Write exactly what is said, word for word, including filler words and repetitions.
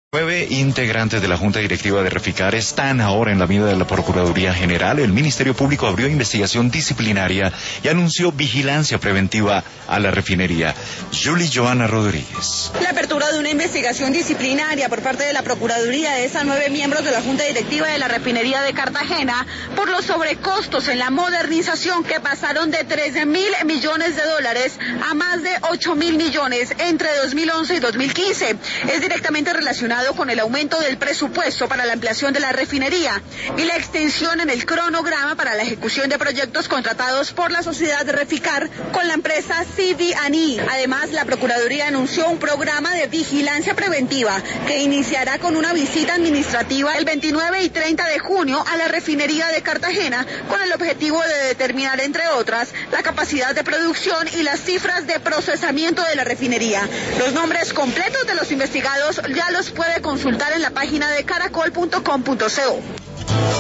Nueve integrantes de la Junta Directiva de Reficar están ahora en la mira de la Procuraduría General. El Ministerio Público abrió investigación disciplinaria y anunció vigilancia preventiva a la refinería. Julie Joana Rodríguez. La apertura de una investigación disciplinaria por parte de la Procuraduría es a nueve miembros de la Junta Directiva de la refinería de Cartagena por los sobrecostos en la modernización que pasaron de trece mil millones de dólares a más de ocho mil millones entre dos mil once y dos mil quince. Es directamente relacionado con el aumento del presupuesto para la ampliación de la refinería y la extensión en el cronograma para la ejecución de proyectos contratados por la sociedad Reficar con la empresa C D and E. Además, la Procuraduría anunció un programa de vigilancia preventiva que iniciará con una visita administrativa el veintinueve y treinta de junio a la refinería de Cartagena con el objetivo de determinar, entre otras, la capacidad de producción y las cifras de procesamiento de la refinería. Los nombres completos de los investigados ya los puede consultar en la página de caracol punto com punto co.